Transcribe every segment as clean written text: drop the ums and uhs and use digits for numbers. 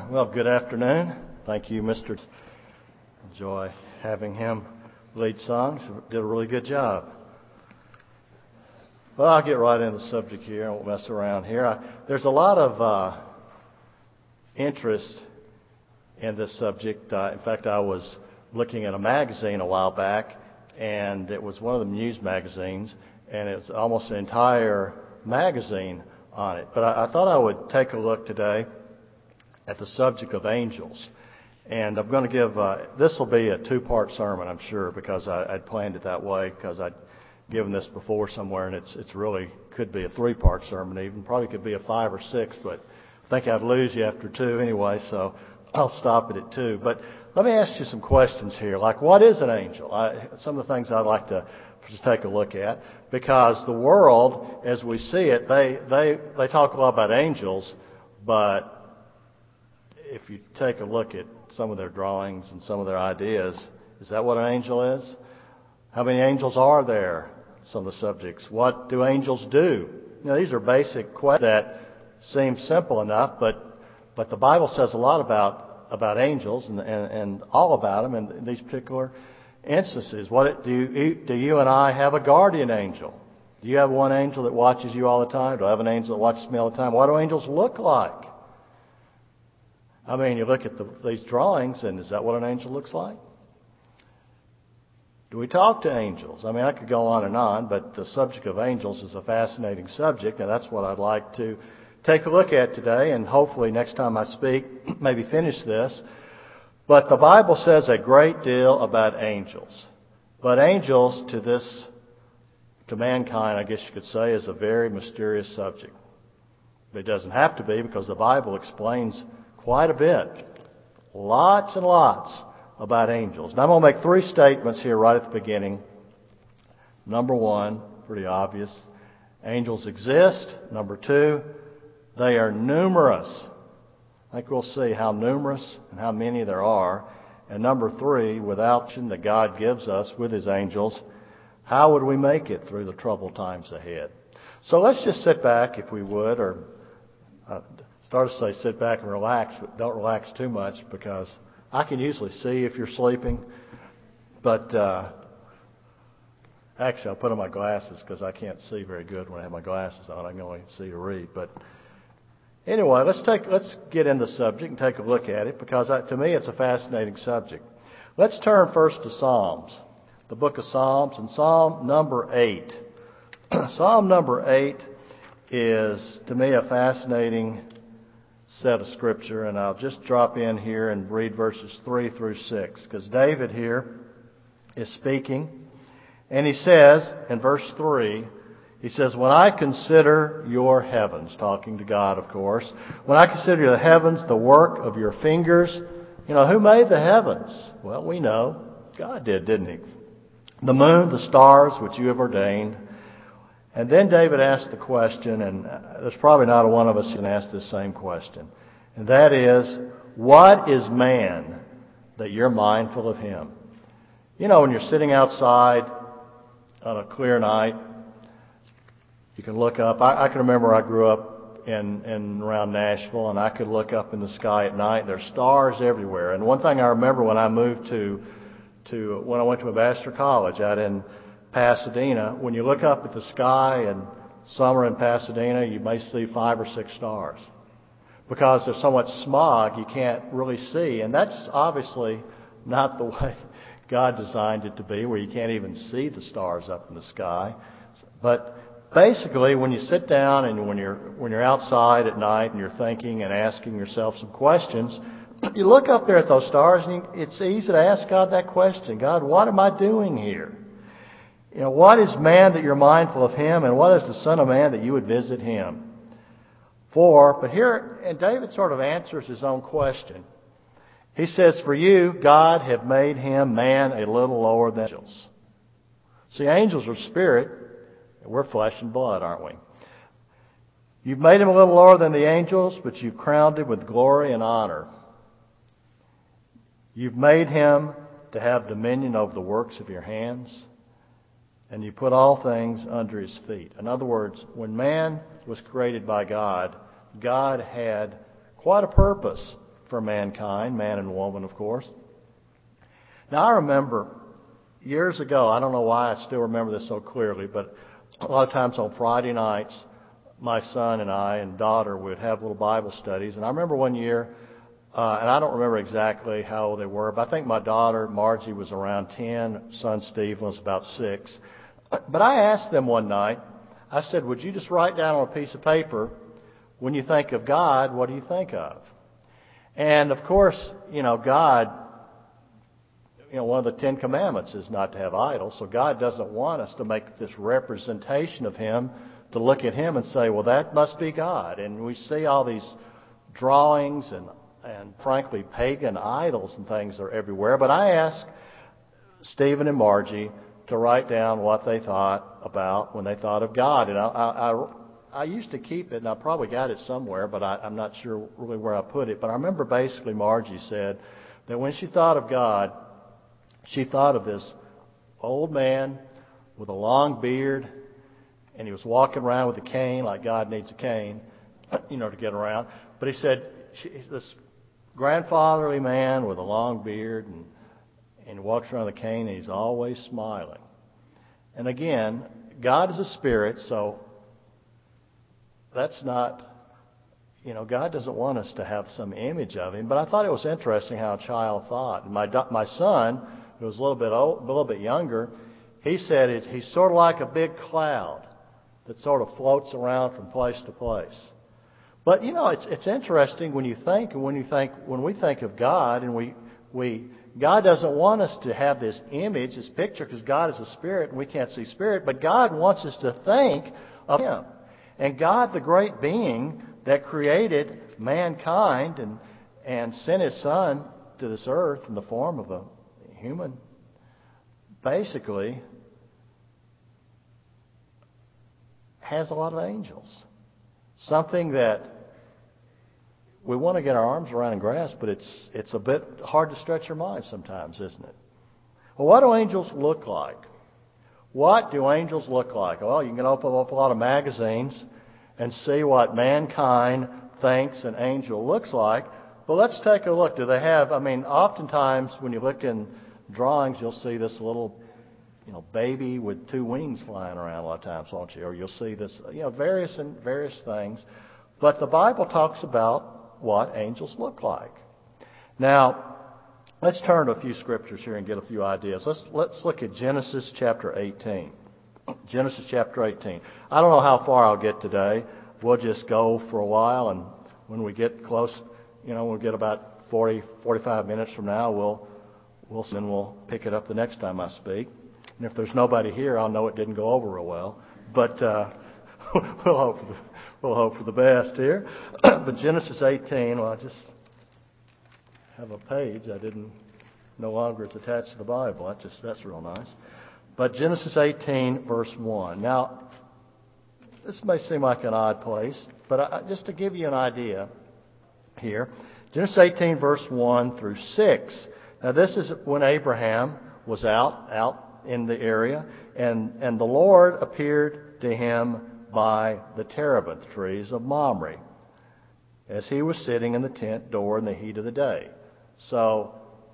Well, good afternoon. Thank you, Mr. Enjoy having him lead songs. Did a really good job. Well, I'll get right into the subject here. I won't mess around here. There's a lot of interest in this subject. In fact, I was looking at a magazine a while back, and it was one of the news magazines, and it's almost an entire magazine on it. But I thought I would take a look today at the subject of angels. And I'm going to give, this will be a two-part sermon, I'm sure, because I'd planned it that way, because I'd given this before somewhere, and it's really could be a three-part sermon even. Probably could be a 5 or 6, but I think I'd lose you after 2 anyway, so I'll stop it at 2. But let me ask you some questions here, like what is an angel? Some of the things I'd like to just take a look at, because the world, as we see it, they talk a lot about angels, but if you take a look at some of their drawings and some of their ideas, is that what an angel is? How many angels are there? Some of the subjects. What do angels do? You know, these are basic questions that seem simple enough, but the Bible says a lot about angels and all about them in these particular instances. What do you and I have a guardian angel? Do you have one angel that watches you all the time? Do I have an angel that watches me all the time? What do angels look like? I mean, you look at these drawings, and is that what an angel looks like? Do we talk to angels? I mean, I could go on, but the subject of angels is a fascinating subject, and that's what I'd like to take a look at today, and hopefully next time I speak, maybe finish this. But the Bible says a great deal about angels. But angels to mankind, I guess you could say, is a very mysterious subject. It doesn't have to be, because the Bible explains quite a bit. Lots and lots about angels. Now I'm going to make 3 statements here right at the beginning. Number 1, pretty obvious. Angels exist. Number 2, they are numerous. I think we'll see how numerous and how many there are. And number 3, without that God gives us with His angels, how would we make it through the troubled times ahead? So let's just sit back, if we would, or start to say sit back and relax, but don't relax too much, because I can usually see if you're sleeping. But actually, I'll put on my glasses because I can't see very good when I have my glasses on. I can only see or read. But anyway, let's get into the subject and take a look at it, because to me it's a fascinating subject. Let's turn first to Psalms, the book of Psalms, and Psalm number 8. Psalm number 8 is, to me, a fascinating set of Scripture, and I'll just drop in here and read verses 3 through 6, because David here is speaking, and he says, in verse 3, he says, "When I consider your heavens," talking to God, of course, "when I consider the heavens, the work of your fingers," you know, who made the heavens? Well, we know God did, didn't He? "The moon, the stars, which you have ordained." And then David asked the question, and there's probably not one of us who can ask this same question. And that is, what is man that you're mindful of him? You know, when you're sitting outside on a clear night, you can look up. I can remember I grew up in around Nashville, and I could look up in the sky at night. There's stars everywhere. And one thing I remember when I moved when I went to Ambassador College out in Pasadena, when you look up at the sky in summer in Pasadena, you may see 5 or 6 stars. Because there's so much smog, you can't really see. And that's obviously not the way God designed it to be, where you can't even see the stars up in the sky. But basically, when you sit down and when you're outside at night and you're thinking and asking yourself some questions, you look up there at those stars, and it's easy to ask God that question. God, what am I doing here? You know, what is man that you're mindful of him, and what is the Son of Man that you would visit him? But here, and David sort of answers his own question. He says, "For you, God, have made him, man, a little lower than angels." See, angels are spirit, and we're flesh and blood, aren't we? "You've made him a little lower than the angels, but you've crowned him with glory and honor. You've made him to have dominion over the works of your hands, and you put all things under his feet." In other words, when man was created by God, God had quite a purpose for mankind, man and woman, of course. Now, I remember years ago, I don't know why I still remember this so clearly, but a lot of times on Friday nights, my son and I and daughter would have little Bible studies. And I remember one year, and I don't remember exactly how old they were, but I think my daughter, Margie, was around 10, son Steve was about 6. But I asked them one night, I said, would you just write down on a piece of paper, when you think of God, what do you think of? And of course, God, one of the 10 Commandments is not to have idols. So God doesn't want us to make this representation of Him, to look at Him and say, well, that must be God. And we see all these drawings and frankly, pagan idols and things are everywhere. But I asked Stephen and Margie to write down what they thought about when they thought of God. And I used to keep it, and I probably got it somewhere, but I'm not sure really where I put it. But I remember basically Margie said that when she thought of God, she thought of this old man with a long beard, and he was walking around with a cane, like God needs a cane, to get around. But he said, this grandfatherly man with a long beard, and he walks around with a cane, and he's always smiling. And again, God is a spirit, so that's not, God doesn't want us to have some image of Him. But I thought it was interesting how a child thought. And my son, who was a little bit younger, he said he's sort of like a big cloud that sort of floats around from place to place. But it's interesting when we think of God, and God doesn't want us to have this image, this picture, because God is a spirit and we can't see spirit. But God wants us to think of Him, and God, the great being that created mankind and sent His Son to this earth in the form of a human, basically has a lot of angels. Something that we want to get our arms around and grasp, but it's a bit hard to stretch our minds sometimes, isn't it? Well, what do angels look like? What do angels look like? Well, you can open up a lot of magazines and see what mankind thinks an angel looks like. But let's take a look. Do they have, oftentimes when you look in drawings, you'll see this little baby with 2 wings flying around a lot of times, won't you? Or you'll see this, various things. But the Bible talks about what angels look like. Now, let's turn to a few scriptures here and get a few ideas. Let's look at Genesis chapter 18. Genesis chapter 18. I don't know how far I'll get today. We'll just go for a while, and when we get close, we'll get about 45 minutes from now, we'll pick it up the next time I speak. And if there's nobody here, I'll know it didn't go over real well. But we'll hope for the best here. But Genesis 18, well, I just have a page. No longer it's attached to the Bible. That's real nice. But Genesis 18, verse 1. Now, this may seem like an odd place, but just to give you an idea here, Genesis 18, verse 1 through 6. Now, this is when Abraham was out in the area, and the Lord appeared to him by the terebinth trees of Mamre, as he was sitting in the tent door in the heat of the day. So,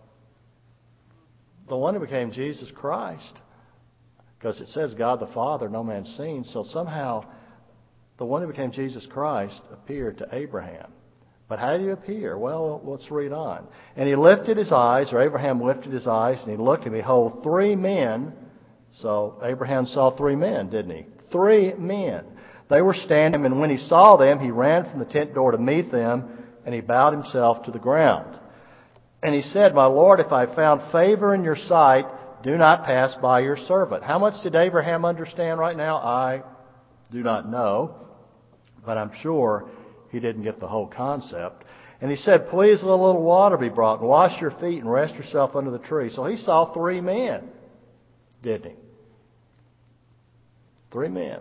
the one who became Jesus Christ, because it says God the Father, no man's seen, so somehow the one who became Jesus Christ appeared to Abraham. But how did he appear? Well, let's read on. And he lifted his eyes, or Abraham lifted his eyes, and he looked, and behold, 3 men. So Abraham saw 3 men, didn't he? 3 men. They were standing, and when he saw them, he ran from the tent door to meet them, and he bowed himself to the ground. And he said, My Lord, if I found favor in your sight, do not pass by your servant. How much did Abraham understand right now? I do not know, but I'm sure he didn't get the whole concept. And he said, Please let a little water be brought, and wash your feet, and rest yourself under the tree. So he saw 3 men, didn't he? 3 men.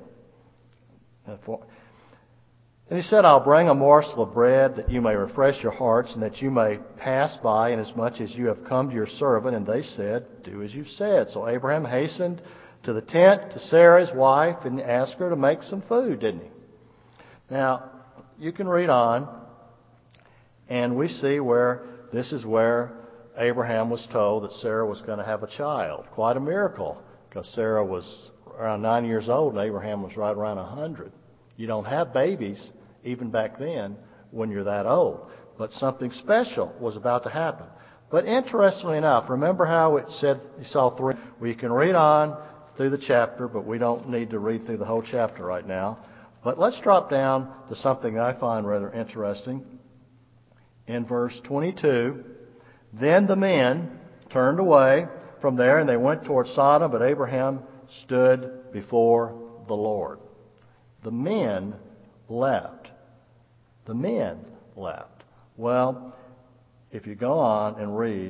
And he said, I'll bring a morsel of bread that you may refresh your hearts, and that you may pass by, inasmuch as you have come to your servant. And they said, Do as you said. So Abraham hastened to the tent to Sarah, his wife, and asked her to make some food, didn't he? Now, you can read on, And we see where this is where Abraham was told that Sarah was going to have a child. Quite a miracle, because Sarah was around 9 years old and Abraham was right around 100. You don't have babies, even back then, when you're that old. But something special was about to happen. But interestingly enough, remember how it said you saw three? Well, you can read on through the chapter, but we don't need to read through the whole chapter right now. But let's drop down to something I find rather interesting. In verse 22, then the men turned away from there and they went toward Sodom, but Abraham stood before the Lord. The men left. The men left. Well, if you go on and read,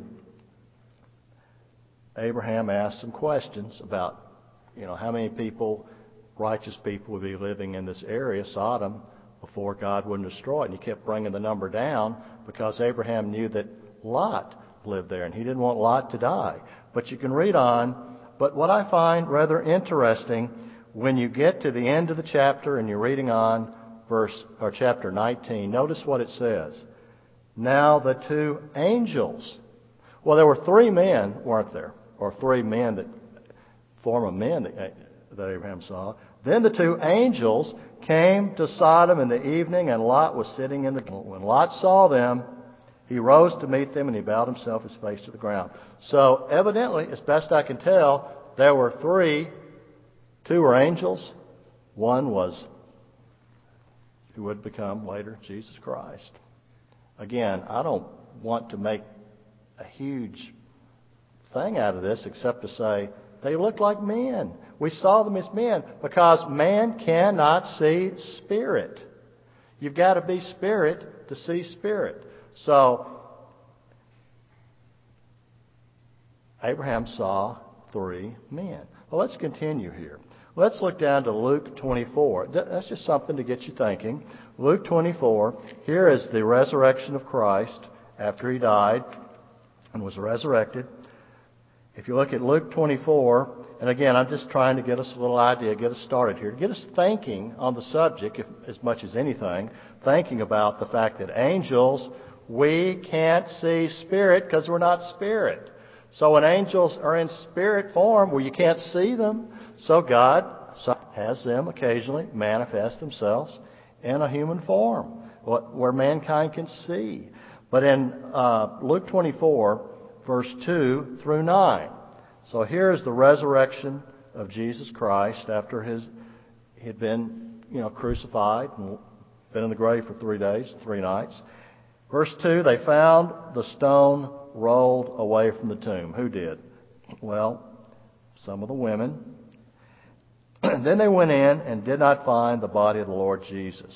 Abraham asked some questions about, how many people, righteous people, would be living in this area, Sodom, before God wouldn't destroy it. And he kept bringing the number down because Abraham knew that Lot lived there, and he didn't want Lot to die. But you can read on. But what I find rather interesting, when you get to the end of the chapter and you're reading on chapter 19, notice what it says. Now the two angels. Well, there were three men, weren't there? Or three men that form of men that Abraham saw. Then the two angels came to Sodom in the evening, and Lot was sitting in the... When Lot saw them, he rose to meet them, and he bowed himself his face to the ground. So evidently, as best I can tell, there were three. Two were angels. One was who would become later Jesus Christ. Again, I don't want to make a huge thing out of this except to say they look like men. We saw them as men because man cannot see spirit. You've got to be spirit to see spirit. So Abraham saw three men. Well, let's continue here. Let's look down to Luke 24. That's just something to get you thinking. Luke 24, here is the resurrection of Christ after he died and was resurrected. If you look at Luke 24, and again, I'm just trying to get us a little idea, get us started here, to get us thinking on the subject, as much as anything, thinking about the fact that angels, we can't see spirit because we're not spirit. So when angels are in spirit form, well, you can't see them. So God has them occasionally manifest themselves in a human form where mankind can see. But in Luke 24, verse 2 through 9. So here's the resurrection of Jesus Christ after he had been, crucified and been in the grave for 3 days, 3 nights. Verse 2, they found the stone rolled away from the tomb. Who did? Well, some of the women. Then they went in and did not find the body of the Lord Jesus.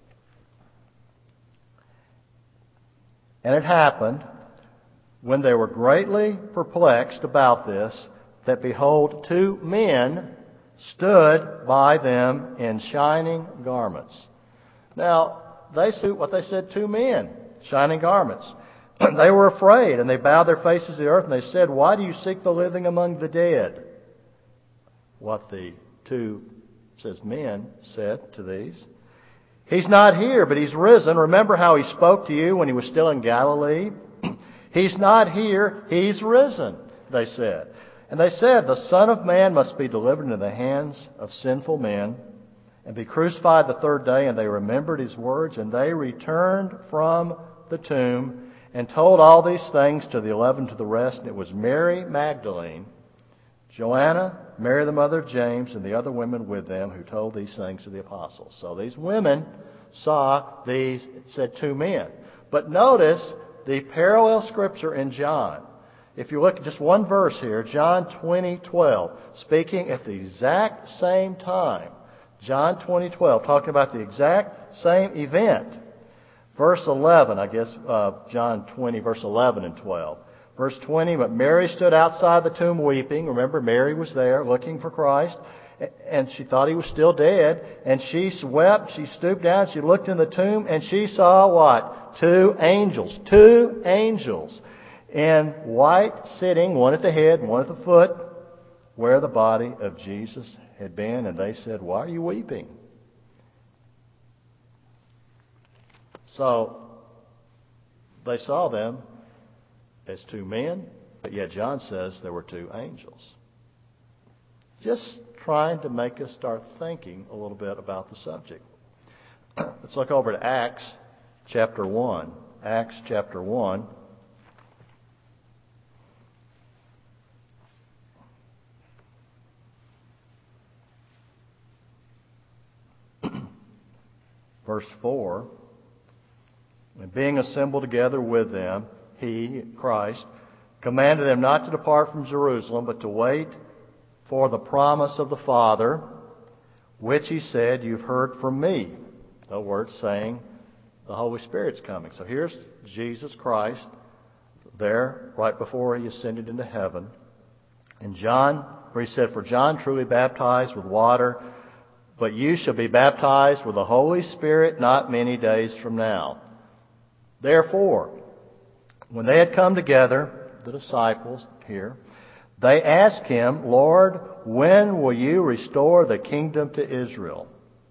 And it happened, when they were greatly perplexed about this, that behold, 2 men stood by them in shining garments. Now, they said 2 men, shining garments. They were afraid, and they bowed their faces to the earth, and they said, why do you seek the living among the dead? What the 2, says men, said to these. He's not here, but he's risen. Remember how he spoke to you when he was still in Galilee? He's not here, he's risen, they said. And they said, the Son of Man must be delivered into the hands of sinful men and be crucified the 3rd day. And they remembered his words, and they returned from the tomb and told all these things to the 11 to the rest. And it was Mary Magdalene, Joanna, Mary the mother of James, and the other women with them who told these things to the apostles. So these women saw these, it said 2 men. But notice the parallel scripture in John. If you look at just one verse here, John 20:12, speaking at the exact same time. John 20:12, talking about the exact same event. Verse 11, I guess, John 20, verse 11 and 12. Verse 20, but Mary stood outside the tomb weeping. Remember, Mary was there looking for Christ, and she thought he was still dead. And she wept, she stooped down, she looked in the tomb, and she saw what? 2 angels. 2 angels in white, sitting, one at the head and one at the foot, where the body of Jesus had been. And they said, why are you weeping? So, they saw them as two men, but yet John says there were two angels. Just trying to make us start thinking a little bit about the subject. Let's look over to Acts chapter 1. Acts chapter 1. Verse 4. And being assembled together with them, he, Christ, commanded them not to depart from Jerusalem, but to wait for the promise of the Father, which he said, you've heard from me. In other words, saying the Holy Spirit's coming. So here's Jesus Christ there right before he ascended into heaven. And John, where he said, for John truly baptized with water, but you shall be baptized with the Holy Spirit not many days from now. Therefore, when they had come together, the disciples here, they asked him, Lord, when will you restore the kingdom to Israel?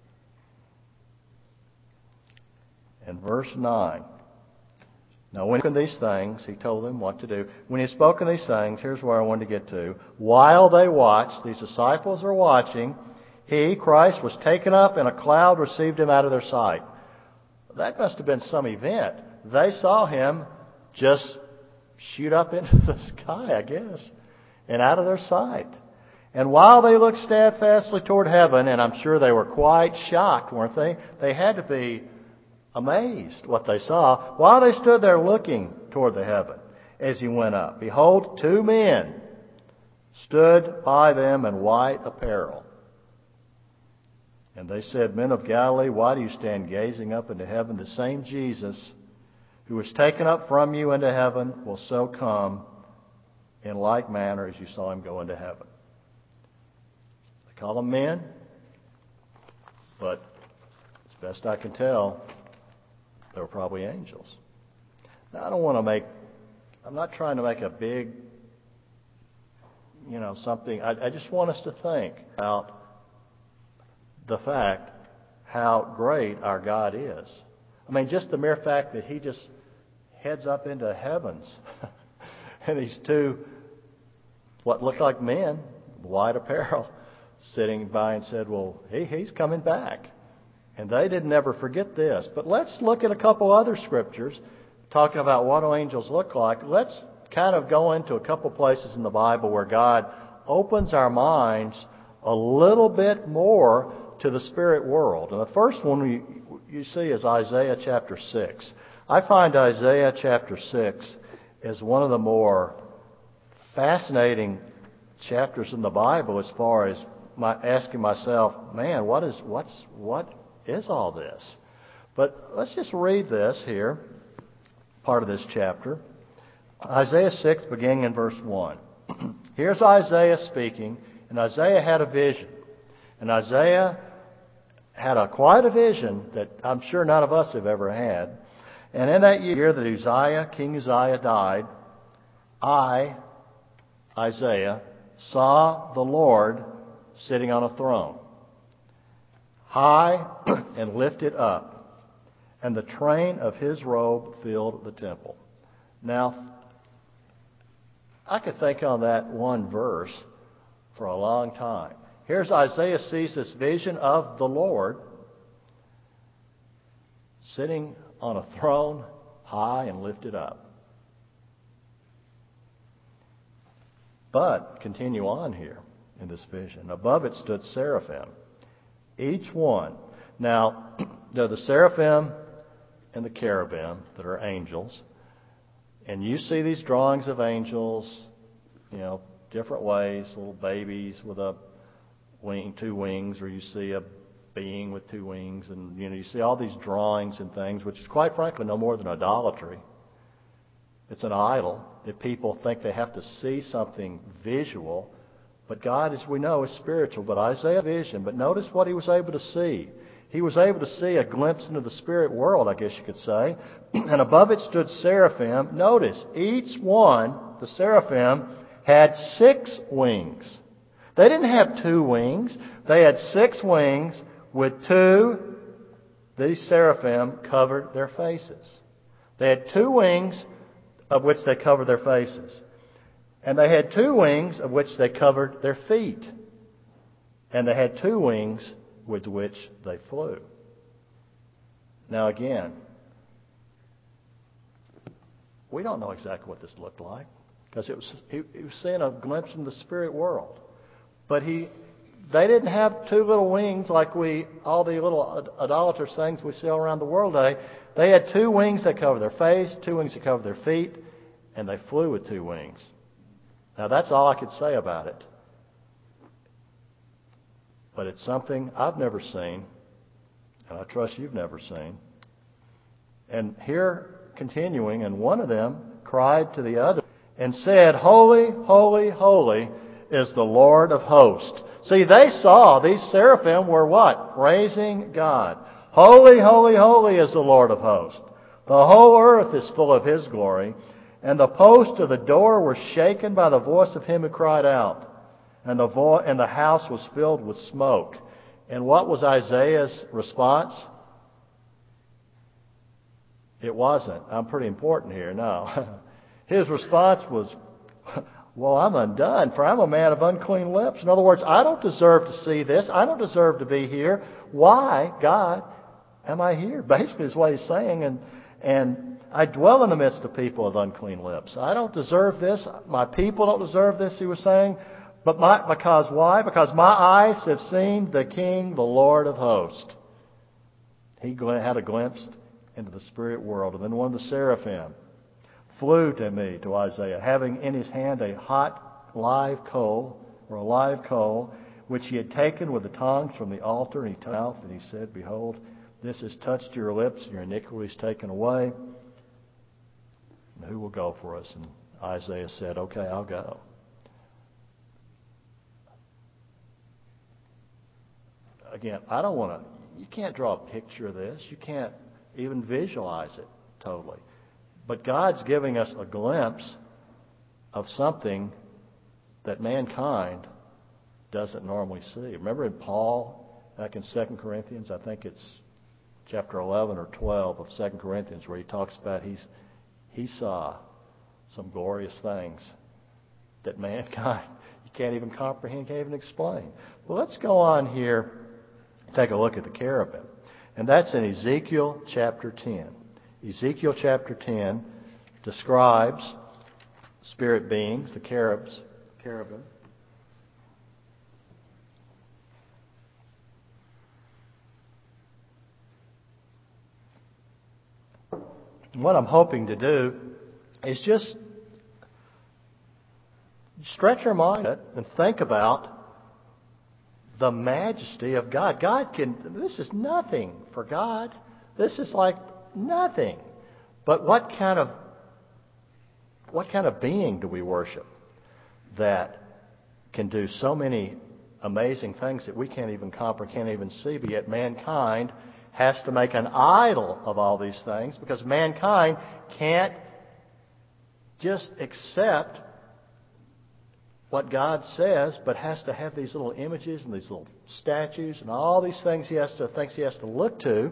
And verse 9. Now, when he spoke these things, he told them what to do. When he had spoken these things, here's where I wanted to get to. While they watched, these disciples are watching, he, Christ, was taken up and a cloud received him out of their sight. That must have been some event. They saw him just shoot up into the sky, I guess, and out of their sight. And while they looked steadfastly toward heaven, and I'm sure they were quite shocked, weren't they? They had to be amazed what they saw. While they stood there looking toward the heaven as he went up, behold, two men stood by them in white apparel. And they said, Men of Galilee, why do you stand gazing up into heaven? The same Jesus who was taken up from you into heaven will so come in like manner as you saw him go into heaven. They call them men, but as best I can tell, they were probably angels. Now, I'm not trying to make a big, something. I just want us to think about the fact how great our God is. I mean, just the mere fact that he just heads up into heavens and these two, what looked like men, white apparel, sitting by and said, well, he's coming back. And they didn't ever forget this. But let's look at a couple other scriptures talking about what do angels look like. Let's kind of go into a couple places in the Bible where God opens our minds a little bit more to the spirit world. And the first one you see is Isaiah chapter 6. I find Isaiah chapter 6 is one of the more fascinating chapters in the Bible as far as asking myself, man, what is all this? But let's just read this here, part of this chapter. Isaiah 6, beginning in verse 1. Here's Isaiah speaking, and Isaiah had a vision. And Isaiah had quite a vision that I'm sure none of us have ever had. And in that year that King Uzziah died, I, Isaiah, saw the Lord sitting on a throne, high and lifted up, and the train of his robe filled the temple. Now, I could think on that one verse for a long time. Here's Isaiah sees this vision of the Lord sitting on a throne high and lifted up. But, continue on here in this vision. Above it stood seraphim, each one. Now, they're the seraphim and the cherubim that are angels. And you see these drawings of angels, different ways, little babies with two wings, or you see a being with two wings, and you see all these drawings and things, which is quite frankly no more than idolatry. It's an idol that people think they have to see something visual, but God, as we know, is spiritual. But Isaiah vision. But notice what he was able to see. He was able to see a glimpse into the spirit world, I guess you could say. And above it stood seraphim. Notice, each one, the seraphim, had 6 wings. They didn't have 2 wings. They had 6 wings with 2. These seraphim covered their faces. They had 2 wings of which they covered their faces. And they had 2 wings of which they covered their feet. And they had 2 wings with which they flew. Now again, we don't know exactly what this looked like, because he was seeing a glimpse from the spirit world. But they didn't have 2 little wings like all the little idolatrous things we see all around the world today. They had 2 wings that covered their face, 2 wings that covered their feet, and they flew with 2 wings. Now that's all I could say about it. But it's something I've never seen, and I trust you've never seen. And here, continuing, and one of them cried to the other and said, "Holy, holy, holy is the Lord of hosts." See, they saw these seraphim were what? Praising God. Holy, holy, holy is the Lord of hosts. The whole earth is full of His glory. And the post of the door was shaken by the voice of him who cried out. And the house was filled with smoke. And what was Isaiah's response? It wasn't. I'm pretty important here. No. His response was, "Well, I'm undone, for I'm a man of unclean lips." In other words, I don't deserve to see this. I don't deserve to be here. Why, God, am I here? Basically is what he's saying. And I dwell in the midst of people of unclean lips. I don't deserve this. My people don't deserve this, he was saying. But because why? Because my eyes have seen the King, the Lord of hosts. He had a glimpse into the spirit world. And then one of the seraphim flew to me, to Isaiah, having in his hand a hot live coal, which he had taken with the tongs from the altar, and he took out, and he said, "Behold, this has touched your lips, and your iniquity is taken away. And who will go for us?" And Isaiah said, "Okay, I'll go." Again, you can't draw a picture of this. You can't even visualize it totally. But God's giving us a glimpse of something that mankind doesn't normally see. Remember in Paul, back in 2 Corinthians, I think it's chapter 11 or 12 of 2 Corinthians, where he talks about he saw some glorious things that mankind, you can't even comprehend, can't even explain. Well, let's go on here and take a look at the cherubim. And that's in Ezekiel chapter 10. Ezekiel chapter 10 describes spirit beings, the cherubim. And what I'm hoping to do is just stretch our mind and think about the majesty of God. This is nothing for God. This is like nothing. But what kind of being do we worship that can do so many amazing things that we can't even comprehend, can't even see, but yet mankind has to make an idol of all these things, because mankind can't just accept what God says, but has to have these little images and these little statues and all these things he has to look to,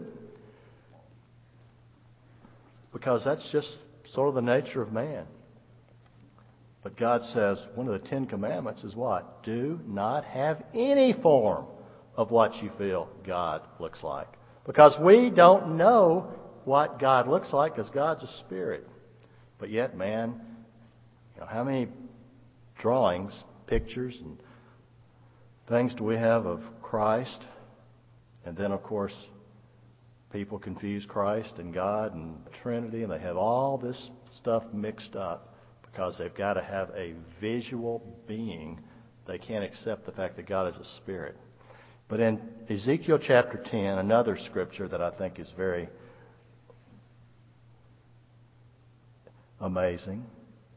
because that's just sort of the nature of man. But God says one of the 10 Commandments is what? Do not have any form of what you feel God looks like. Because we don't know what God looks like, because God's a spirit. But yet, man, how many drawings, pictures, and things do we have of Christ? And then, of course, people confuse Christ and God and the Trinity, and they have all this stuff mixed up because they've got to have a visual being. They can't accept the fact that God is a spirit. But in Ezekiel chapter 10, another scripture that I think is very amazing,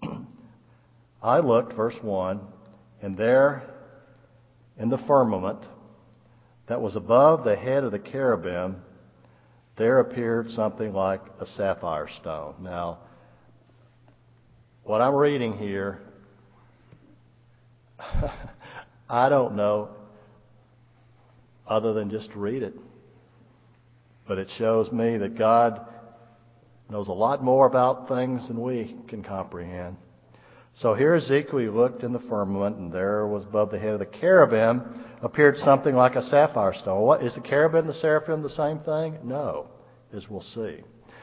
I looked, verse 1, and there in the firmament that was above the head of the cherubim, there appeared something like a sapphire stone. Now, what I'm reading here, I don't know other than just to read it. But it shows me that God Knows a lot more about things than we can comprehend. So here Ezekiel looked in the firmament, and there was above the head of the cherubim appeared something like a sapphire stone. What is the cherubim and the seraphim the same thing? No, as we'll see.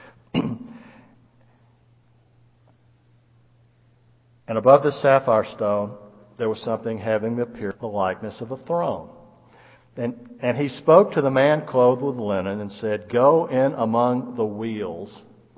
And above the sapphire stone there was something having the appearance, the likeness of a throne. And he spoke to the man clothed with linen and said, "Go in among the wheels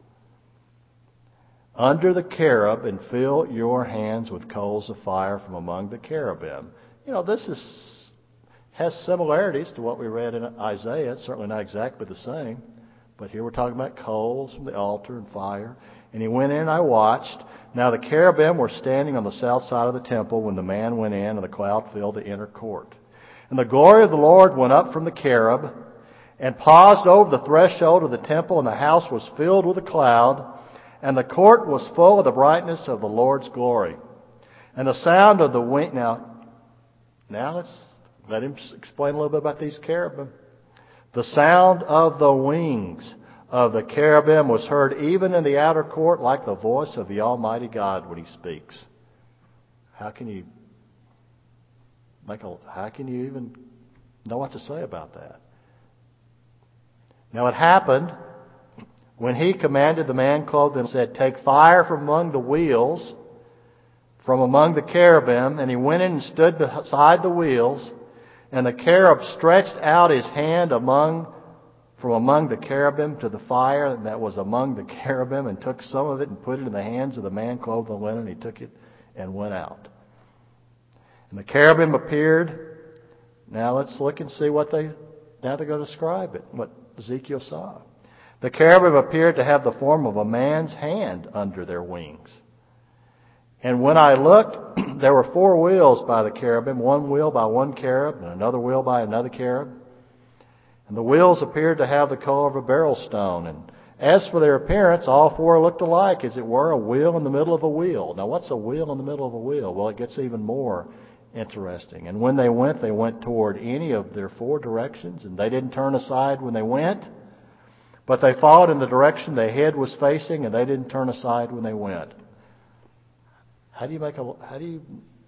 under the cherub and fill your hands with coals of fire from among the cherubim." You know, this has similarities to what we read in Isaiah. It's certainly not exactly the same. But here we're talking about coals from the altar and fire. And he went in, and I watched. Now the cherubim were standing on the south side of the temple when the man went in, and the cloud filled the inner court. And the glory of the Lord went up from the cherub and paused over the threshold of the temple, and the house was filled with a cloud, and the court was full of the brightness of the Lord's glory. And the sound of the wing... Now let's let him explain a little bit about these cherubim. The sound of the wings of the cherubim was heard even in the outer court, like the voice of the Almighty God when He speaks. How can you even know what to say about that? Now it happened when He commanded the man clothed and said, "Take fire from among the wheels, from among the cherubim." And he went in and stood beside the wheels, and the cherub stretched out his hand from among the cherubim to the fire that was among the cherubim, and took some of it and put it in the hands of the man clothed in linen. He took it and went out. And the cherubim appeared. Now let's look and see now they're going to describe it, what Ezekiel saw. The cherubim appeared to have the form of a man's hand under their wings. And when I looked, there were 4 wheels by the cherubim, one wheel by one cherub, and another wheel by another cherub. And the wheels appeared to have the color of a beryl stone. And as for their appearance, all 4 looked alike, as it were a wheel in the middle of a wheel. Now, what's a wheel in the middle of a wheel? Well, it gets even more interesting. And when they went toward any of their 4 directions, and they didn't turn aside when they went, but they followed in the direction their head was facing, and they didn't turn aside when they went. You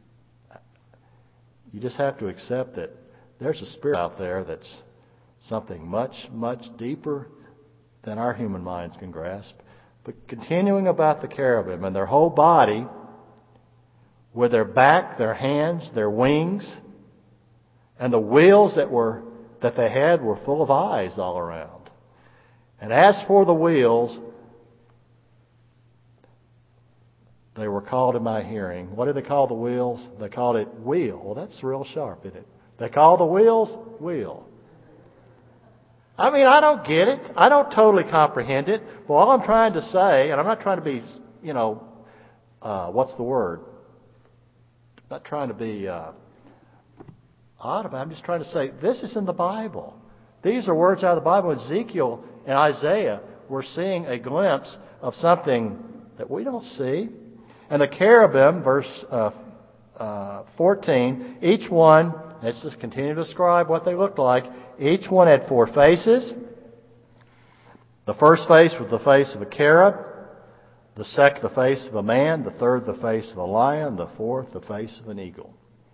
just have to accept that there's a spirit out there that's something much, much deeper than our human minds can grasp. But continuing about the cherubim and their whole body, with their back, their hands, their wings, and the wheels that they had were full of eyes all around. And as for the wheels, they were called in my hearing. What did they call the wheels? They called it wheel. Well, that's real sharp, isn't it? They call the wheels wheel. I mean, I don't get it. I don't totally comprehend it. But all I'm trying to say, and I'm not trying to be, what's the word? I'm not trying to be odd about it. I'm just trying to say, this is in the Bible. These are words out of the Bible. Ezekiel and Isaiah were seeing a glimpse of something that we don't see. And the cherubim, verse 14, each one, let's just continue to describe what they looked like. Each one had 4 faces. The first face was the face of a cherub. The second, the face of a man. The third, the face of a lion. The fourth, the face of an eagle.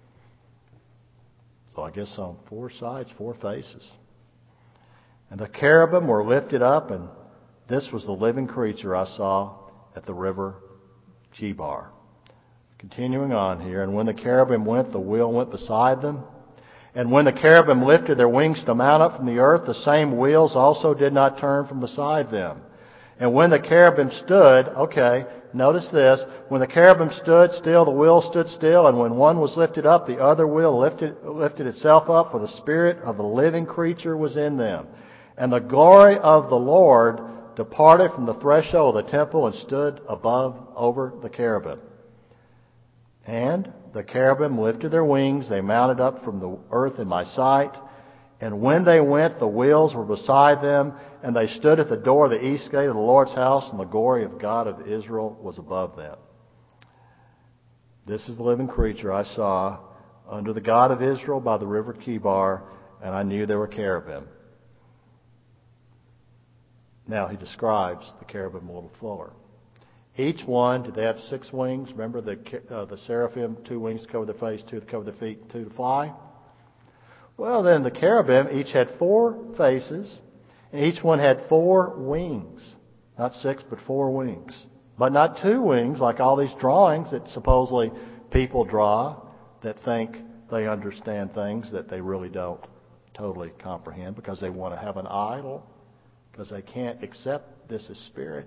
So I guess on 4 sides, 4 faces. And the cherubim were lifted up, and this was the living creature I saw at the river Chebar. Continuing on here, and when the cherubim went, the wheel went beside them. And when the cherubim lifted their wings to mount up from the earth, the same wheels also did not turn from beside them. And when the cherubim stood, notice this, when the cherubim stood still, the wheel stood still, and when one was lifted up, the other wheel lifted itself up, for the spirit of the living creature was in them. And the glory of the Lord departed from the threshold of the temple and stood over the cherubim. And the cherubim lifted their wings. They mounted up from the earth in my sight. And when they went, the wheels were beside them. And they stood at the door of the east gate of the Lord's house. And the glory of God of Israel was above them. This is the living creature I saw under the God of Israel by the river Chebar. And I knew there were cherubim. Now he describes the cherubim a little fuller. Each one, did they have 6 wings? Remember the seraphim, 2 wings to cover their face, 2 to cover their feet, 2 to fly? Well, then the cherubim each had 4 faces, and each one had 4 wings. Not 6, but 4 wings. But not 2 wings like all these drawings that supposedly people draw that think they understand things that they really don't totally comprehend because they want to have an idol, because they can't accept this as spirit.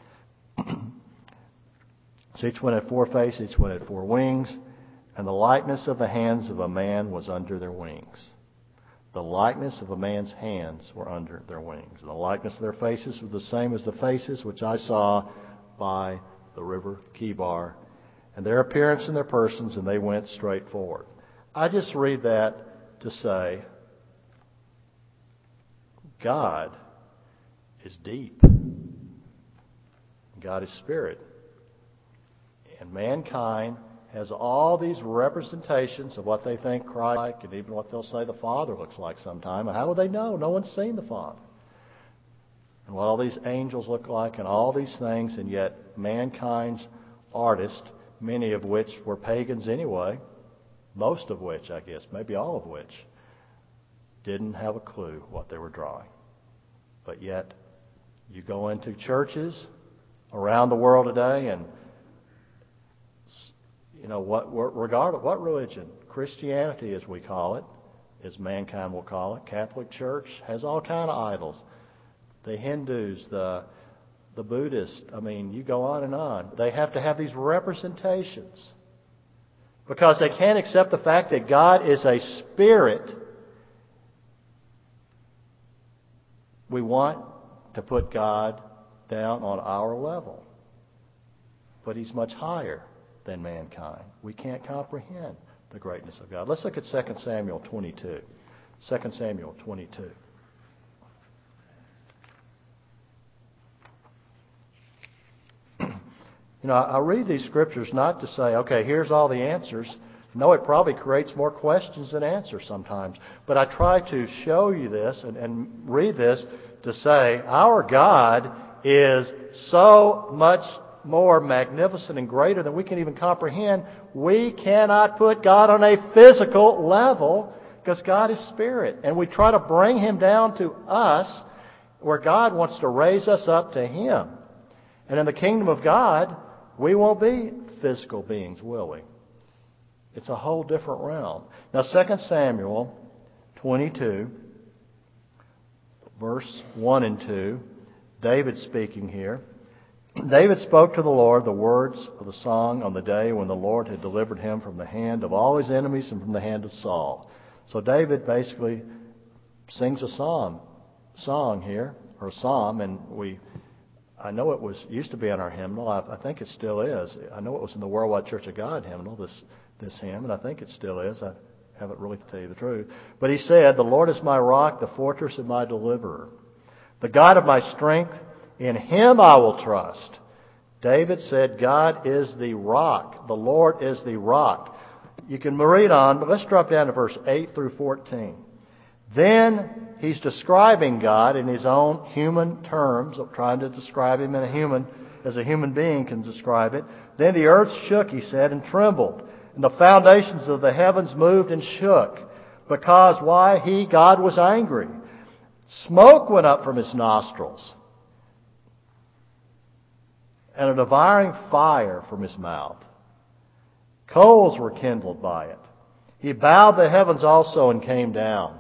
So each one had 4 faces, each one had 4 wings, and the likeness of the hands of a man was under their wings. The likeness of a man's hands were under their wings. And the likeness of their faces was the same as the faces which I saw by the river Kibar, and their appearance and their persons, and they went straight forward. I just read that to say, God is deep. God is spirit. And mankind has all these representations of what they think Christ is like, and even what they'll say the Father looks like sometime. And how would they know? No one's seen the Father. And what all these angels look like and all these things, and yet mankind's artists, many of which were pagans anyway, most of which, I guess, maybe all of which, didn't have a clue what they were drawing. But yet, you go into churches around the world today, and regardless what religion, Christianity as we call it, as mankind will call it, Catholic Church has all kind of idols. The Hindus, the Buddhists, you go on and on. They have to have these representations because they can't accept the fact that God is a spirit. We want to put God down on our level, but He's much higher than mankind. We can't comprehend the greatness of God. Let's look at 2 Samuel 22. 2 Samuel 22. I read these scriptures not to say, okay, here's all the answers. No, it probably creates more questions than answers sometimes. But I try to show you this and read this to say our God is so much more magnificent and greater than we can even comprehend. We cannot put God on a physical level because God is spirit. And we try to bring Him down to us where God wants to raise us up to Him. And in the kingdom of God, we won't be physical beings, will we? It's a whole different realm. Now, 2 Samuel 22, verse 1 and 2, David speaking here. David spoke to the Lord the words of the song on the day when the Lord had delivered him from the hand of all his enemies and from the hand of Saul. So David basically sings a song here, or a psalm, and I know it used to be on our hymnal. I think it still is. I know it was in the Worldwide Church of God hymnal, this hymn, and I think it still is. I haven't really to tell you the truth. But he said, "The Lord is my rock, the fortress of my deliverer. The God of my strength, in Him I will trust." David said, God is the rock. The Lord is the rock. You can read on, but let's drop down to verse 8 through 14. Then he's describing God in his own human terms, trying to describe Him as a human being can describe it. Then the earth shook, he said, and trembled, and the foundations of the heavens moved and shook. Because why? God was angry. Smoke went up from His nostrils, and a devouring fire from His mouth. Coals were kindled by it. He bowed the heavens also and came down.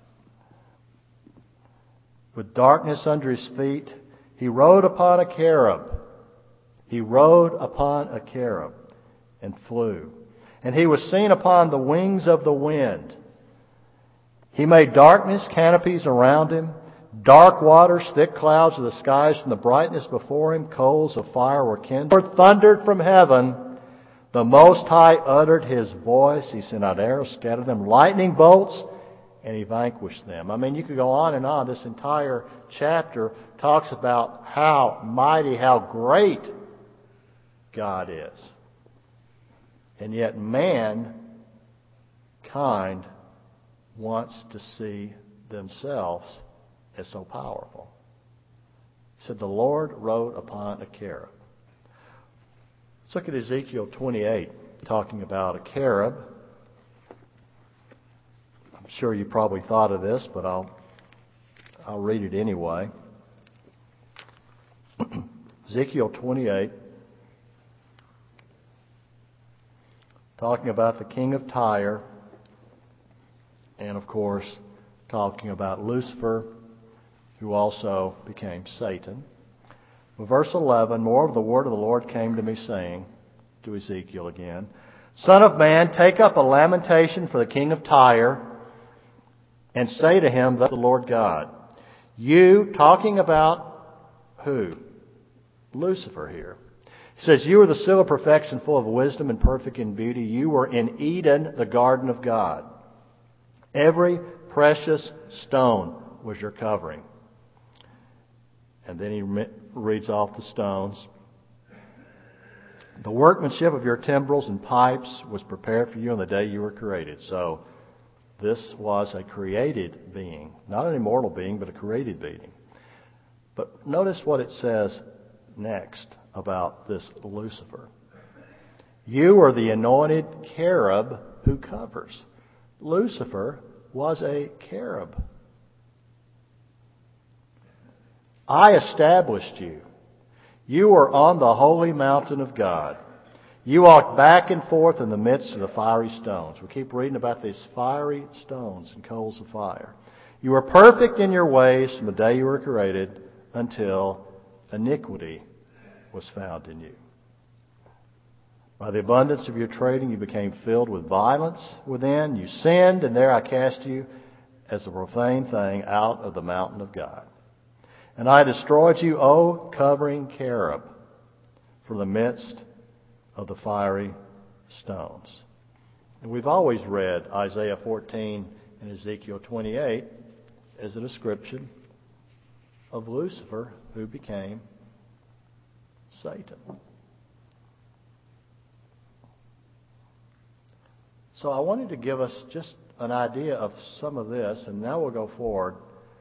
With darkness under His feet, He rode upon a cherub. He rode upon a cherub and flew. And He was seen upon the wings of the wind. He made darkness, canopies around Him, dark waters, thick clouds of the skies from the brightness before Him. Coals of fire were kindled. The Lord thundered from heaven. The Most High uttered His voice. He sent out arrows, scattered them, lightning bolts, and He vanquished them. You could go on and on. This entire chapter talks about how mighty, how great God is. And yet mankind wants to see themselves as so powerful. He said, the Lord rode upon a cherub. Let's look at Ezekiel 28, talking about a cherub. I'm sure you probably thought of this, but I'll read it anyway. Ezekiel 28, talking about the king of Tyre, and of course, talking about Lucifer, who also became Satan. Well, verse 11, more of the word of the Lord came to me, saying, to Ezekiel again, Son of man, take up a lamentation for the king of Tyre, and say to him, thus the Lord God, you, talking about who? Lucifer here. He says, you are the seal of perfection, full of wisdom and perfect in beauty. You were in Eden, the garden of God. Every precious stone was your covering. And then he reads off the stones. The workmanship of your timbrels and pipes was prepared for you on the day you were created. So this was a created being. Not an immortal being, but a created being. But notice what it says next about this Lucifer. You are the anointed cherub who covers. Lucifer was a cherub. I established you. You were on the holy mountain of God. You walked back and forth in the midst of the fiery stones. We keep reading about these fiery stones and coals of fire. You were perfect in your ways from the day you were created until iniquity was found in you. By the abundance of your trading, you became filled with violence within. You sinned, and there I cast you as a profane thing out of the mountain of God. And I destroyed you, O covering cherub, from the midst of the fiery stones. And we've always read Isaiah 14 and Ezekiel 28 as a description of Lucifer, who became Satan. So I wanted to give us just an idea of some of this, and now we'll go forward.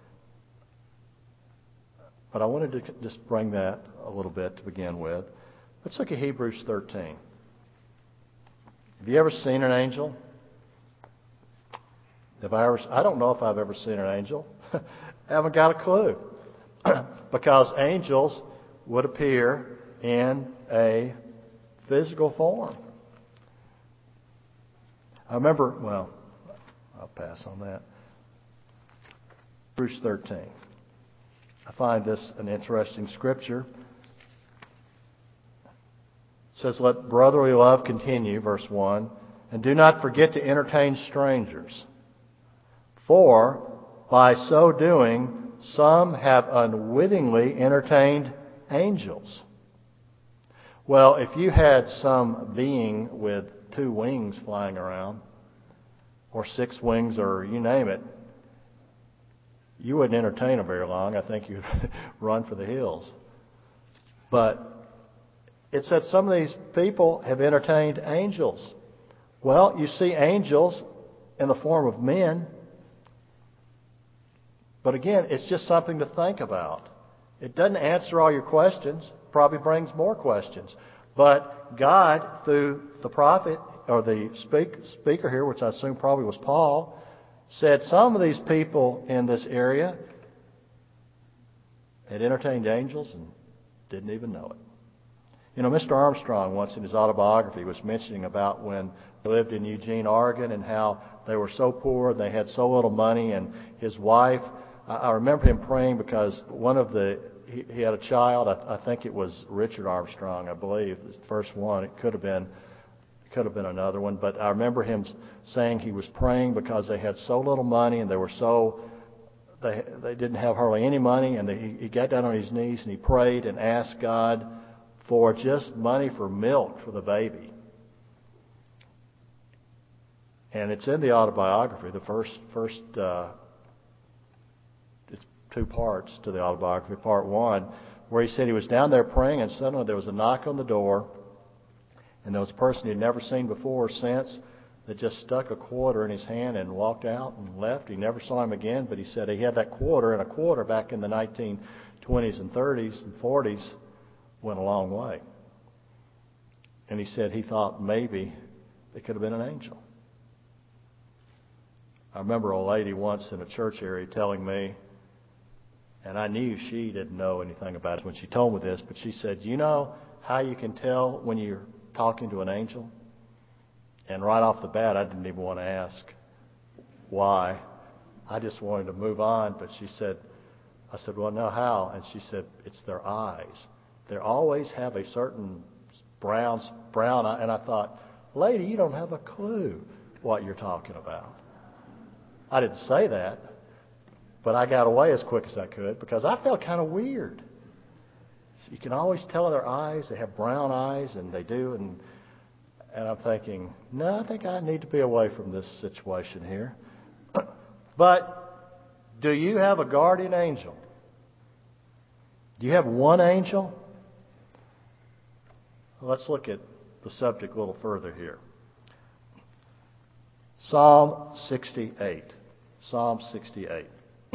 But I wanted to just bring that a little bit to begin with. Let's look at Hebrews 13. Have you ever seen an angel? I don't know if I've ever seen an angel. I haven't got a clue. Because angels would appear in a physical form. I remember, I'll pass on that. Hebrews 13. I find this an interesting scripture. It says, let brotherly love continue, verse 1, and do not forget to entertain strangers. For by so doing, some have unwittingly entertained angels. Well, if you had some being with 2 wings flying around, or 6 wings, or you name it, you wouldn't entertain them very long. I think you'd run for the hills. But it said some of these people have entertained angels. Well, you see angels in the form of men. But again, it's just something to think about. It doesn't answer all your questions. Probably brings more questions. But God, through the prophet, or the speaker here, which I assume probably was Paul, said some of these people in this area had entertained angels and didn't even know it. You know, Mr. Armstrong once in his autobiography was mentioning about when he lived in Eugene, Oregon, and how they were so poor and they had so little money, and his wife, I remember him praying because he had a child, I think it was Richard Armstrong, I believe, the first one. It could have been another one, but I remember him saying he was praying because they had so little money and they didn't have hardly any money, and he got down on his knees and he prayed and asked God for just money for milk for the baby. And it's in the autobiography. The first it's 2 parts to the autobiography. Part 1, where he said he was down there praying, and suddenly there was a knock on the door. And there was a person he'd never seen before or since that just stuck a quarter in his hand and walked out and left. He never saw him again, but he said he had that quarter and a quarter back in the 20s and 30s and 40s went a long way. And he said he thought maybe it could have been an angel. I remember a lady once in a church area telling me, and I knew she didn't know anything about it when she told me this, but she said, you know how you can tell when you're talking to an angel? And right off the bat, I didn't even want to ask why. I just wanted to move on, but I said, well, no, how? And she said, it's their eyes. They always have a certain brown eye. And I thought, lady, you don't have a clue what you're talking about. I didn't say that, but I got away as quick as I could because I felt kind of weird. You can always tell in their eyes, they have brown eyes, and they do. And I'm thinking, no, I think I need to be away from this situation here. But do you have a guardian angel? Do you have one angel? Well, let's look at the subject a little further here. Psalm 68. Psalm 68.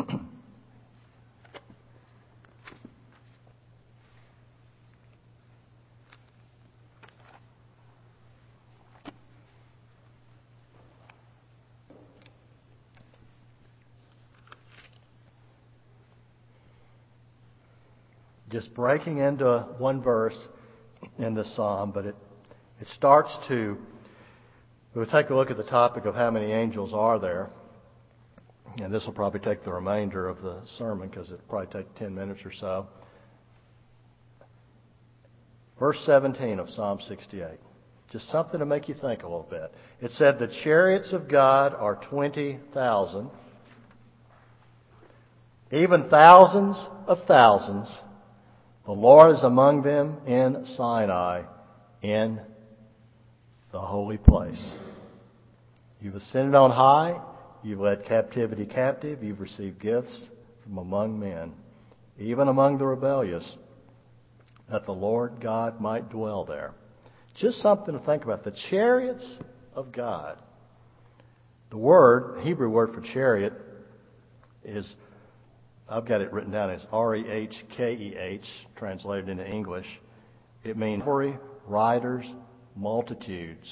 Just breaking into one verse in the psalm, but it starts to, we'll take a look at the topic of how many angels are there. And this will probably take the remainder of the sermon because it'll probably take 10 minutes or so. Verse 17 of Psalm 68. Just something to make you think a little bit. It said, the chariots of God are 20,000, even thousands of thousands. The Lord is among them in Sinai, in the holy place. You've ascended on high. You've led captivity captive. You've received gifts from among men, even among the rebellious, that the Lord God might dwell there. Just something to think about. The chariots of God. The Hebrew word for chariot is, I've got it written down as R-E-H-K-E-H, translated into English. It means cavalry, riders, multitudes.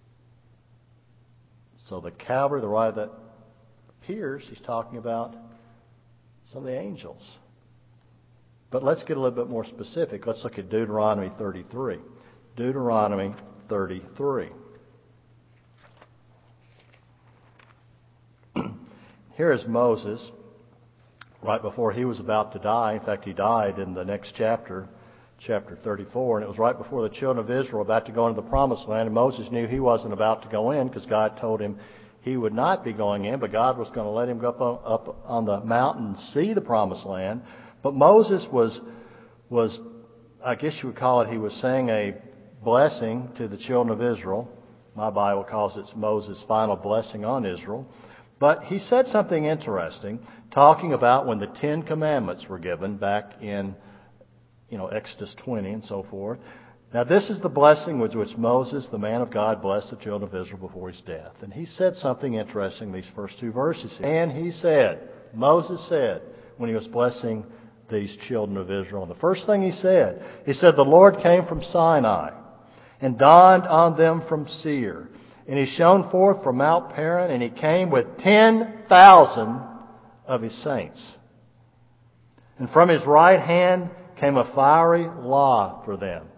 So the cavalry, the rider that appears, he's talking about some of the angels. But let's get a little bit more specific. Let's look at Deuteronomy 33. Deuteronomy 33. Here is Moses, right before he was about to die. In fact, he died in the next chapter, chapter 34. And it was right before the children of Israel were about to go into the promised land. And Moses knew he wasn't about to go in because God told him he would not be going in. But God was going to let him go up on the mountain and see the promised land. But Moses was, I guess you would call it, he was saying a blessing to the children of Israel. My Bible calls it Moses' final blessing on Israel. But he said something interesting, talking about when the Ten Commandments were given back in, Exodus 20 and so forth. Now this is the blessing with which Moses, the man of God, blessed the children of Israel before his death. And he said something interesting in these first two verses here. And he said, Moses said, when he was blessing these children of Israel, and the first thing he said, the Lord came from Sinai and dawned on them from Seir. And he shone forth from Mount Paran, and he came with 10,000 of his saints. And from his right hand came a fiery law for them.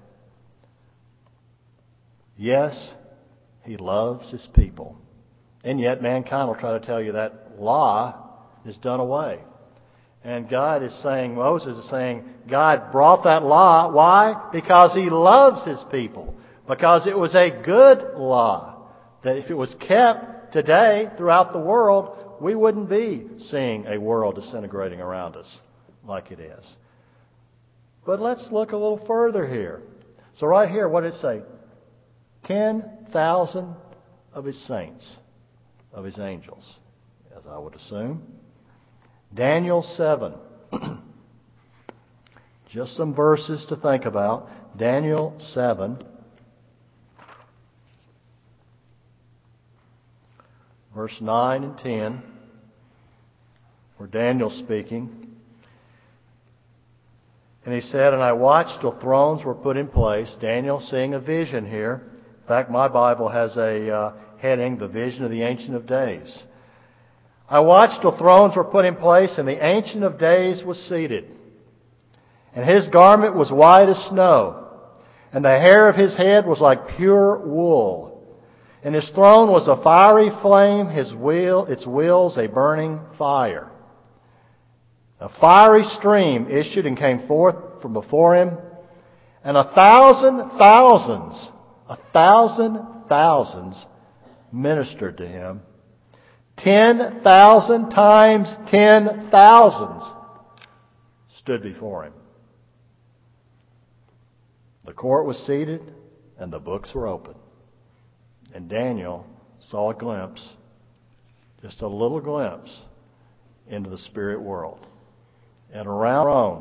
Yes, he loves his people. And yet mankind will try to tell you that law is done away. And God is saying, Moses is saying, God brought that law. Why? Because he loves his people. Because it was a good law. That if it was kept today throughout the world, we wouldn't be seeing a world disintegrating around us like it is. But let's look a little further here. So right here, what did it say? 10,000 of his saints, of his angels, as I would assume. Daniel 7. Just some verses to think about. Daniel 7. Verse 9 and 10, where Daniel's speaking. And he said, and I watched till thrones were put in place. Daniel seeing a vision here. In fact, my Bible has a heading, the vision of the Ancient of Days. I watched till thrones were put in place, and the Ancient of Days was seated. And his garment was white as snow, and the hair of his head was like pure wool. And his throne was a fiery flame, its wheels a burning fire. A fiery stream issued and came forth from before him, and 1,000 thousands ministered to him. 10,000 times 10,000 stood before him. The court was seated, and the books were open. And Daniel saw a glimpse, just a little glimpse, into the spirit world. And around Rome,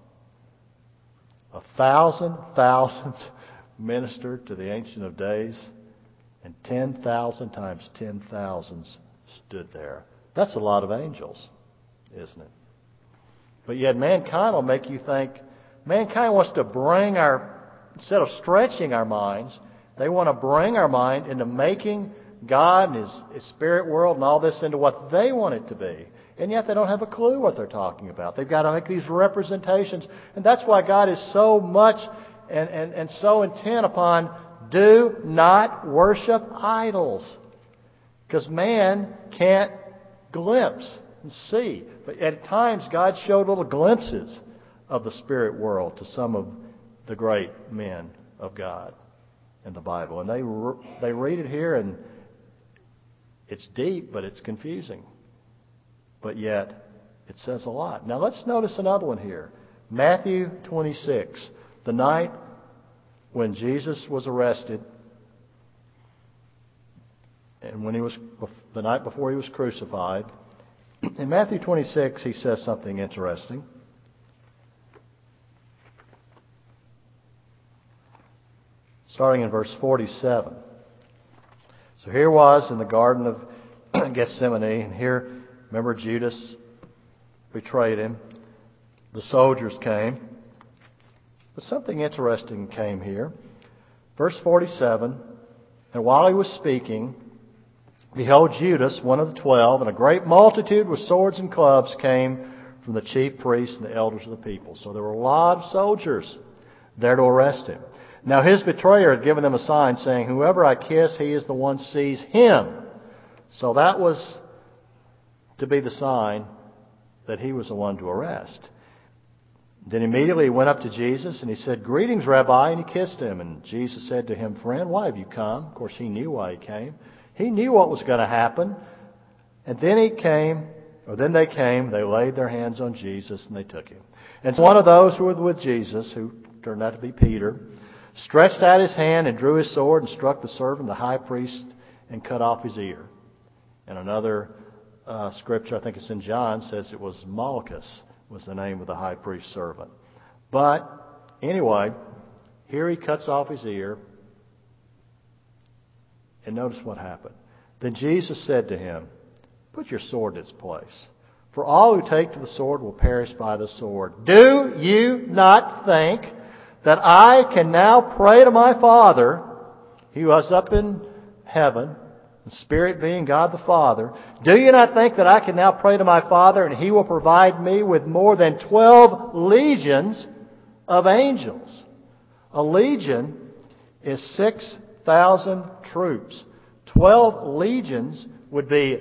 1,000 thousands ministered to the Ancient of Days, and 10,000 times 10,000 stood there. That's a lot of angels, isn't it? But yet mankind will make you think, mankind wants to bring instead of stretching our minds, they want to bring our mind into making God and His spirit world and all this into what they want it to be. And yet they don't have a clue what they're talking about. They've got to make these representations. And that's why God is so much and so intent upon do not worship idols. Because man can't glimpse and see. But at times God showed little glimpses of the spirit world to some of the great men of God in the Bible. And they read it here, and it's deep, but it's confusing. But yet, it says a lot. Now let's notice another one here. Matthew 26, the night when Jesus was arrested, and the night before He was crucified. In Matthew 26, He says something interesting. Starting in verse 47. So here was in the Garden of Gethsemane, and here, remember, Judas betrayed Him. The soldiers came. But something interesting came here. Verse 47, and while He was speaking, behold, Judas, one of the 12, and a great multitude with swords and clubs came from the chief priests and the elders of the people. So there were a lot of soldiers there to arrest Him. Now His betrayer had given them a sign saying, whoever I kiss, he is the one, seize him. So that was to be the sign that He was the one to arrest. Then immediately He went up to Jesus and He said, greetings, Rabbi, and He kissed Him. And Jesus said to him, friend, why have you come? Of course, He knew why He came. He knew what was going to happen. And then they came, they laid their hands on Jesus and they took Him. And one of those who were with Jesus, who turned out to be Peter, stretched out his hand and drew his sword and struck the servant, the high priest, and cut off his ear. And another scripture, I think it's in John, says it was Malchus was the name of the high priest's servant. But anyway, here he cuts off his ear. And notice what happened. Then Jesus said to him, put your sword in its place. For all who take to the sword will perish by the sword. Do you not think that I can now pray to my Father, He was up in heaven, the Spirit being God the Father? Do you not think that I can now pray to my Father and He will provide me with more than 12 legions of angels? A legion is 6,000 troops. 12 legions would be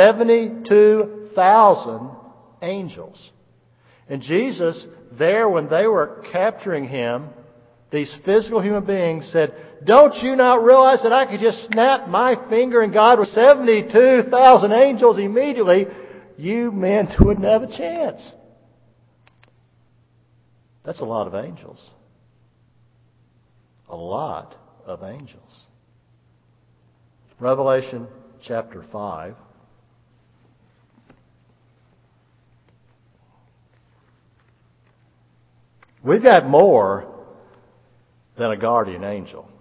72,000 angels. And Jesus, there when they were capturing Him, these physical human beings said, don't you not realize that I could just snap my finger and God with 72,000 angels immediately? You men wouldn't have a chance. That's a lot of angels. A lot of angels. Revelation chapter 5. We've got more than a guardian angel.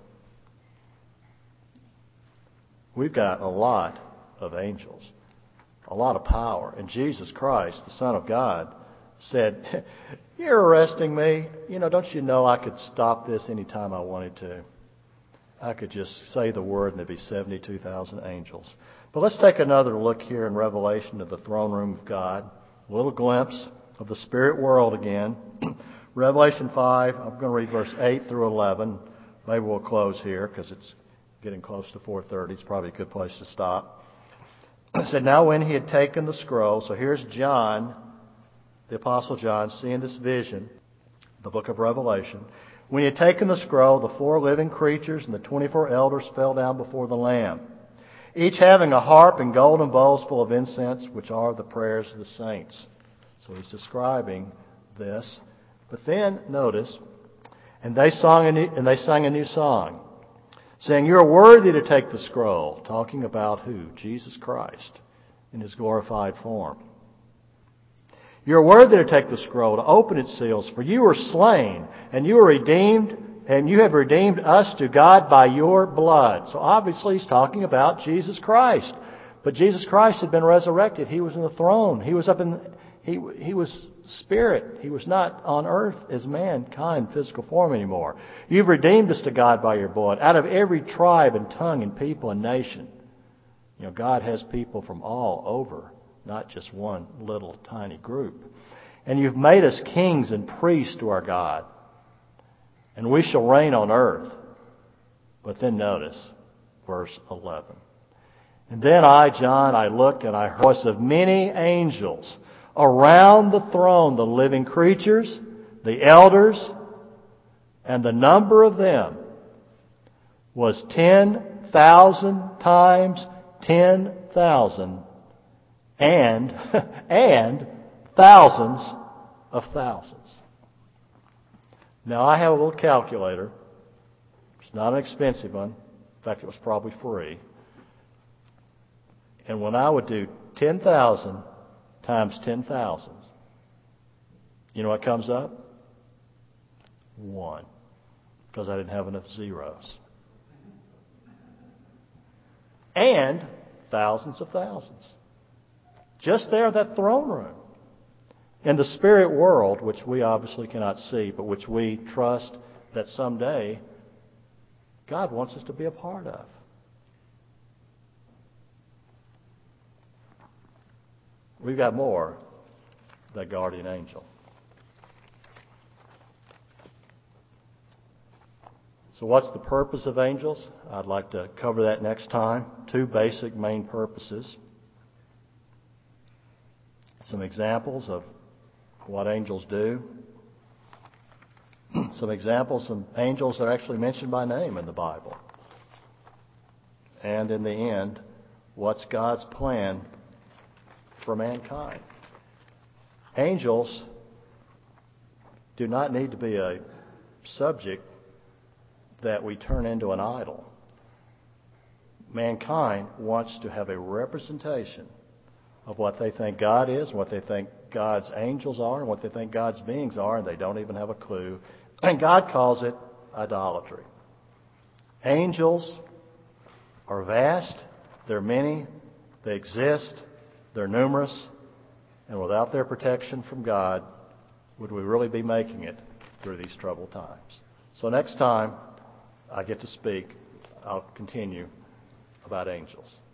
We've got a lot of angels, a lot of power. And Jesus Christ, the Son of God, said, "You're arresting me. Don't you know I could stop this anytime I wanted to? I could just say the word and there'd be 72,000 angels." But let's take another look here in Revelation of the throne room of God. A little glimpse of the spirit world again. Revelation 5, I'm going to read verse 8 through 11. Maybe we'll close here because it's getting close to 4:30. It's probably a good place to stop. It said, "Now when he had taken the scroll," so here's John, the Apostle John, seeing this vision, the book of Revelation. "When he had taken the scroll, the 4 living creatures and the 24 elders fell down before the Lamb, each having a harp and golden bowls full of incense, which are the prayers of the saints." So he's describing this. But then, notice, and they sang a new song, saying, "You are worthy to take the scroll." Talking about who? Jesus Christ in his glorified form. "You are worthy to take the scroll, to open its seals, for you were slain, and you were redeemed, and you have redeemed us to God by your blood." So obviously he's talking about Jesus Christ. But Jesus Christ had been resurrected. He was in the throne. He was he was spirit. He was not on earth as mankind, physical form anymore. "You've redeemed us to God by your blood, out of every tribe and tongue and people and nation." God has people from all over, not just one little tiny group. "And you've made us kings and priests to our God, and we shall reign on earth." But then notice verse 11. "And then I, John, I looked and I heard the voice of many angels around the throne, the living creatures, the elders, and the number of them was 10,000 times 10,000 and thousands of thousands." Now I have a little calculator. It's not an expensive one. In fact, it was probably free. And when I would do 10,000 times 10,000, you know what comes up? 1. Because I didn't have enough zeros. And thousands of thousands. Just there, that throne room. In the spirit world, which we obviously cannot see, but which we trust that someday God wants us to be a part of. We've got more, the guardian angel. So what's the purpose of angels? I'd like to cover that next time. 2 basic main purposes. Some examples of what angels do. Some examples of angels that are actually mentioned by name in the Bible. And in the end, what's God's plan for mankind? Angels do not need to be a subject that we turn into an idol. Mankind wants to have a representation of what they think God is, what they think God's angels are, and what they think God's beings are, and they don't even have a clue. And God calls it idolatry. Angels are vast, they're many, they exist, they're numerous, and without their protection from God, would we really be making it through these troubled times? So next time I get to speak, I'll continue about angels.